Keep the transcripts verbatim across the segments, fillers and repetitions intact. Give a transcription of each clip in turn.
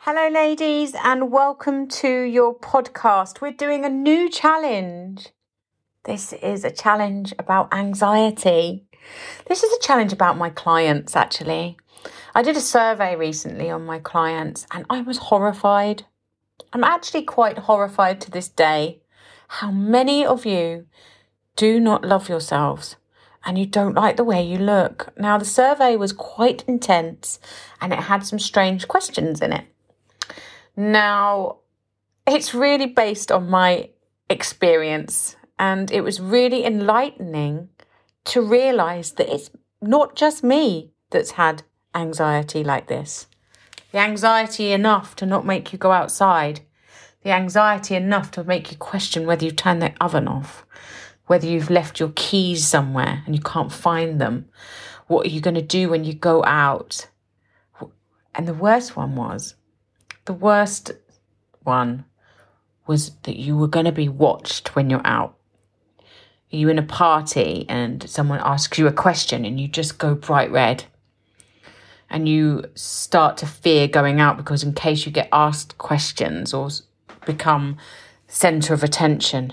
Hello, ladies, and welcome to your podcast. We're doing a new challenge. This is a challenge about anxiety. This is a challenge about my clients, actually. I did a survey recently on my clients, and I was horrified. I'm actually quite horrified to this day how many of you do not love yourselves and you don't like the way you look. Now, the survey was quite intense and it had some strange questions in it. Now, it's really based on my experience, and it was really enlightening to realise that it's not just me that's had anxiety like this. The anxiety enough to not make you go outside. The anxiety enough to make you question whether you've turned the oven off, whether you've left your keys somewhere and you can't find them. What are you going to do when you go out? And the worst one was, The worst one was that you were going to be watched when you're out. You're in a party and someone asks you a question and you just go bright red. And you start to fear going out because in case you get asked questions or become centre of attention.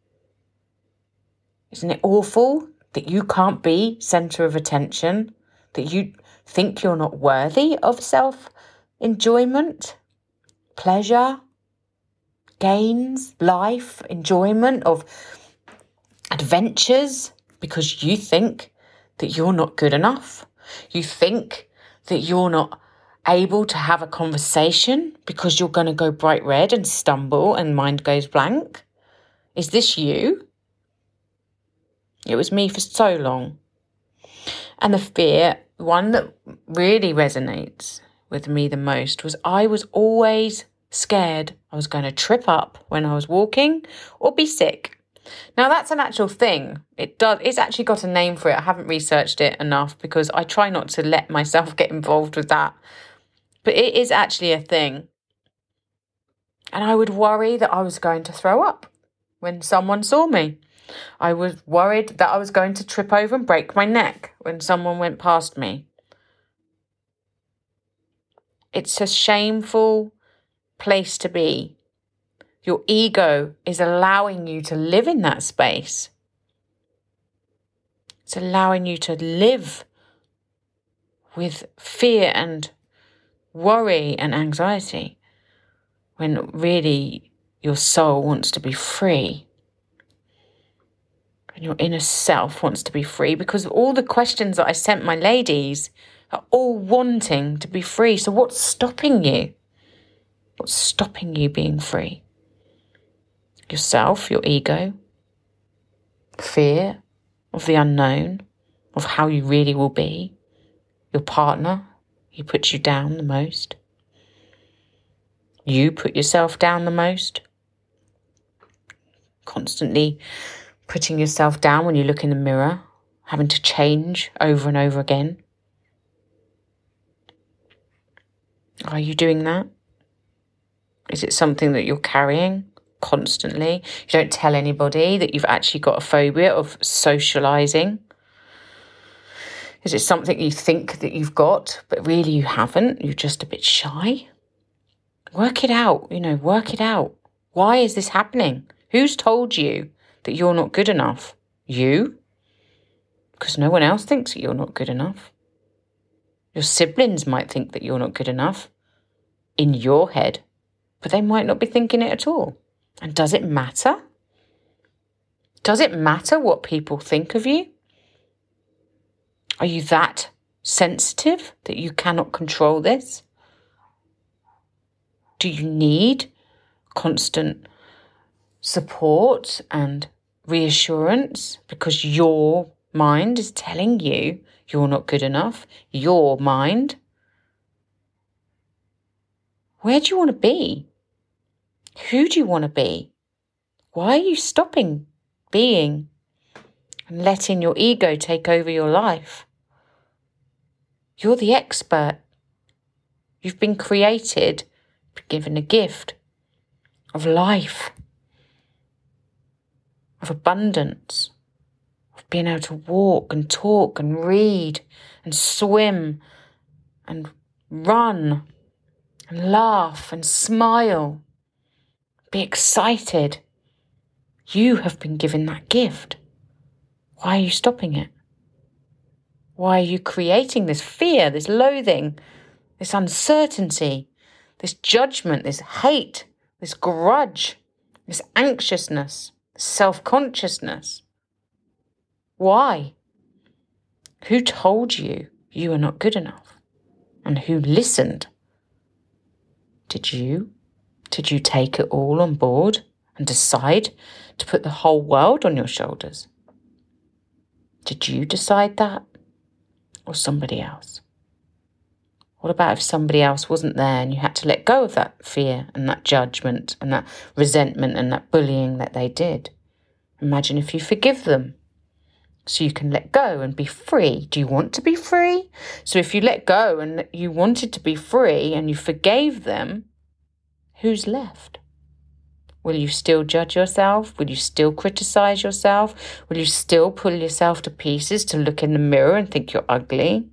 Isn't it awful that you can't be centre of attention? That you think you're not worthy of self-enjoyment? Pleasure, gains, life, enjoyment of adventures because you think that you're not good enough. You think that you're not able to have a conversation because you're going to go bright red and stumble and mind goes blank. Is this you? It was me for so long. And the fear, one that really resonates with me the most was I was always scared I was going to trip up when I was walking or be sick. Now that's an actual thing. It does. It's actually got a name for it. I haven't researched it enough because I try not to let myself get involved with that. But it is actually a thing. And I would worry that I was going to throw up when someone saw me. I was worried that I was going to trip over and break my neck when someone went past me. It's a shameful place to be. Your ego is allowing you to live in that space. It's allowing you to live with fear and worry and anxiety when really your soul wants to be free. And your inner self wants to be free because all the questions that I sent my ladies are all wanting to be free. So what's stopping you? What's stopping you being free? Yourself, your ego, fear of the unknown, of how you really will be, your partner, who puts you down the most. You put yourself down the most. Constantly putting yourself down when you look in the mirror, having to change over and over again. Are you doing that? Is it something that you're carrying constantly? You don't tell anybody that you've actually got a phobia of socialising. Is it something you think that you've got, but really you haven't? You're just a bit shy? Work it out, you know, work it out. Why is this happening? Who's told you that you're not good enough? You? Because no one else thinks that you're not good enough. Your siblings might think that you're not good enough in your head, but they might not be thinking it at all. And does it matter? Does it matter what people think of you? Are you that sensitive that you cannot control this? Do you need constant support and reassurance because your mind is telling you you're not good enough? Your mind. Where do you want to be? Who do you want to be? Why are you stopping being and letting your ego take over your life? You're the expert. You've been created, given a gift of life, of abundance, of being able to walk and talk and read and swim and run and laugh and smile. Be excited. You have been given that gift. Why are you stopping it? Why are you creating this fear, this loathing, this uncertainty, this judgment, this hate, this grudge, this anxiousness, self-consciousness? Why? Who told you you are not good enough? And who listened? Did you? Did you take it all on board and decide to put the whole world on your shoulders? Did you decide that? Or somebody else? What about if somebody else wasn't there and you had to let go of that fear and that judgment and that resentment and that bullying that they did? Imagine if you forgive them so you can let go and be free. Do you want to be free? So if you let go and you wanted to be free and you forgave them, who's left? Will you still judge yourself? Will you still criticize yourself? Will you still pull yourself to pieces to look in the mirror and think you're ugly?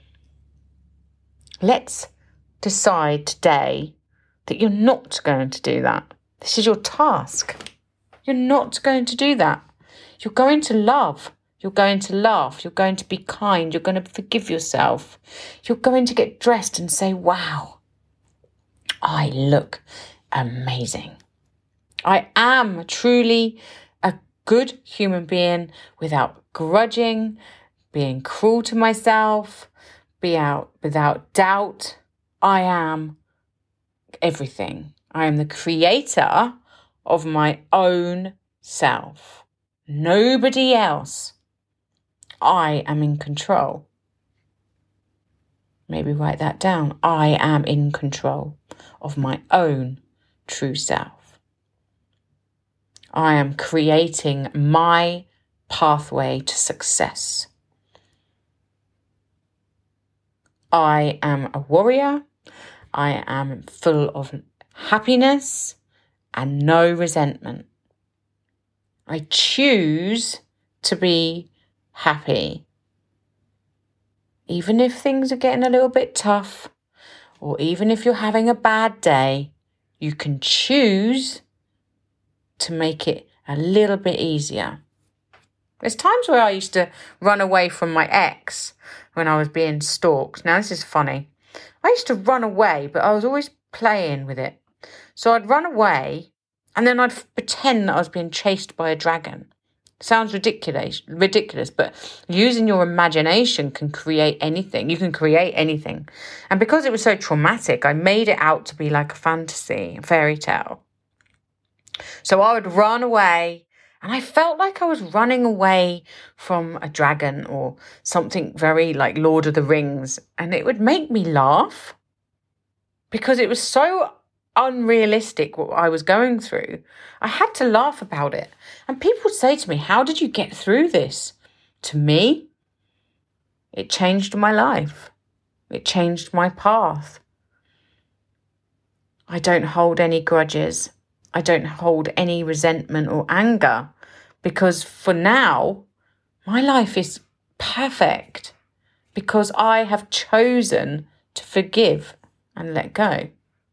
Let's decide today that you're not going to do that. This is your task. You're not going to do that. You're going to love. You're going to laugh. You're going to be kind. You're going to forgive yourself. You're going to get dressed and say, wow, I look amazing. I am truly a good human being without grudging, being cruel to myself, be out without doubt. I am everything. I am the creator of my own self. Nobody else. I am in control. Maybe write that down. I am in control of my own true self. I am creating my pathway to success. I am a warrior. I am full of happiness and no resentment. I choose to be happy. Even if things are getting a little bit tough, or even if you're having a bad day, you can choose to make it a little bit easier. There's times where I used to run away from my ex when I was being stalked. Now, this is funny. I used to run away, but I was always playing with it. So I'd run away, and then I'd pretend that I was being chased by a dragon. Sounds ridiculous, ridiculous, but using your imagination can create anything. You can create anything. And because it was so traumatic, I made it out to be like a fantasy, a fairy tale. So I would run away, and I felt like I was running away from a dragon or something very like Lord of the Rings. And it would make me laugh because it was so unrealistic what I was going through. I had to laugh about it. And people would say to me, how did you get through this? To me, it changed my life. It changed my path. I don't hold any grudges. I don't hold any resentment or anger because for now, my life is perfect because I have chosen to forgive and let go.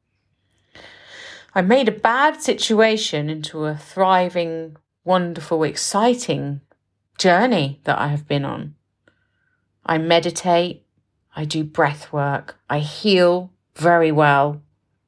I made a bad situation into a thriving, wonderful, exciting journey that I have been on. I meditate, I do breath work, I heal very well.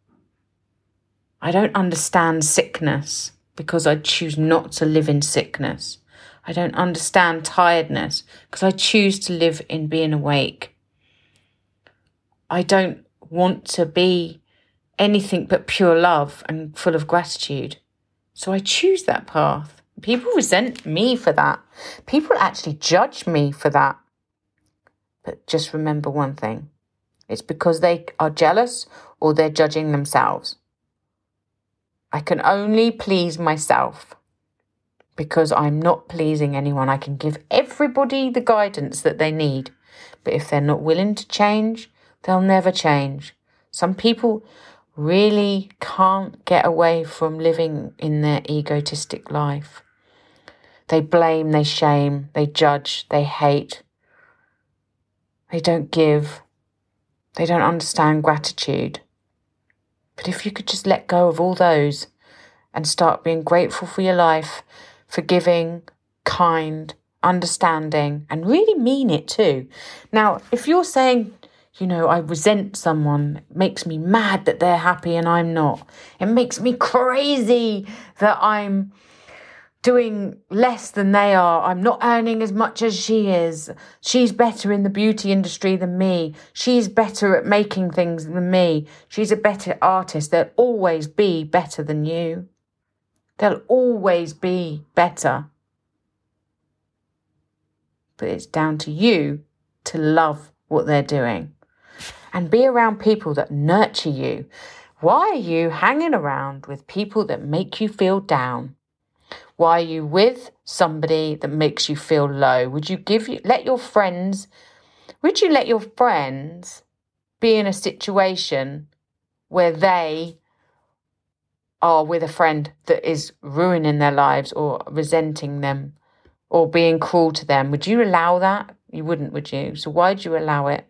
I don't understand sickness because I choose not to live in sickness. I don't understand tiredness because I choose to live in being awake. I don't want to be anything but pure love and full of gratitude. So I choose that path. People resent me for that. People actually judge me for that. But just remember one thing. It's because they are jealous or they're judging themselves. I can only please myself because I'm not pleasing anyone. I can give everybody the guidance that they need. But if they're not willing to change, they'll never change. Some people really can't get away from living in their egotistic life. They blame, they shame, they judge, they hate. They don't give. They don't understand gratitude. But if you could just let go of all those and start being grateful for your life, forgiving, kind, understanding, and really mean it too. Now, if you're saying, you know, I resent someone, it makes me mad that they're happy and I'm not. It makes me crazy that I'm doing less than they are. I'm not earning as much as she is. She's better in the beauty industry than me. She's better at making things than me. She's a better artist. They'll always be better than you. They'll always be better. But it's down to you to love what they're doing and be around people that nurture you. Why are you hanging around with people that make you feel down? Why are you with somebody that makes you feel low? Would you give you let your friends, would you let your friends be in a situation where they are with a friend that is ruining their lives or resenting them or being cruel to them? Would you allow that? You wouldn't, would you? So why'd you allow it?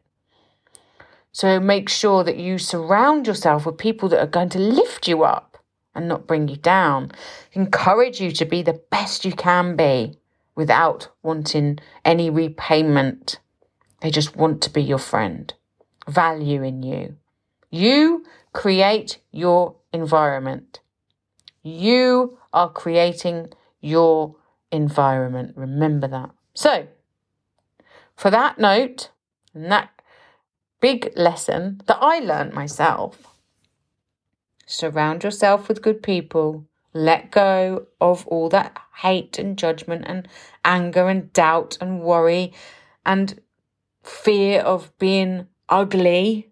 So make sure that you surround yourself with people that are going to lift you up and not bring you down. Encourage you to be the best you can be without wanting any repayment. They just want to be your friend, value in you. You create your environment. You are creating your environment. Remember that. So, for that note, and that big lesson that I learned myself, surround yourself with good people. Let go of all that hate and judgment and anger and doubt and worry and fear of being ugly,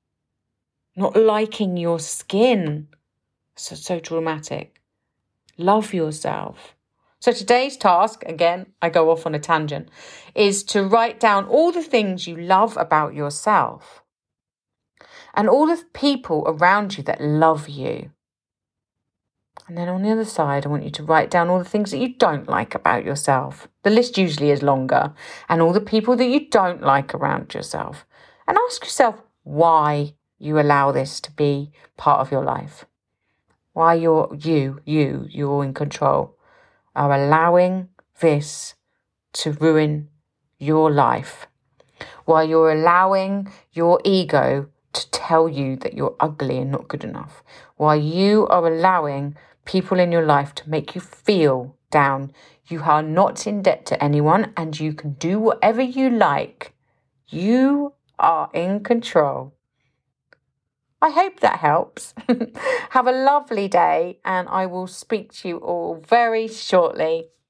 not liking your skin. So, so dramatic. Love yourself. So today's task, again, I go off on a tangent, is to write down all the things you love about yourself and all the people around you that love you. And then on the other side, I want you to write down all the things that you don't like about yourself. The list usually is longer. And all the people that you don't like around yourself. And ask yourself why you allow this to be part of your life. Why you're, you, you, you're in control, are allowing this to ruin your life. Why you're allowing your ego to tell you that you're ugly and not good enough. Why you are allowing people in your life to make you feel down. You are not in debt to anyone and you can do whatever you like. You are in control. I hope that helps. Have a lovely day and I will speak to you all very shortly.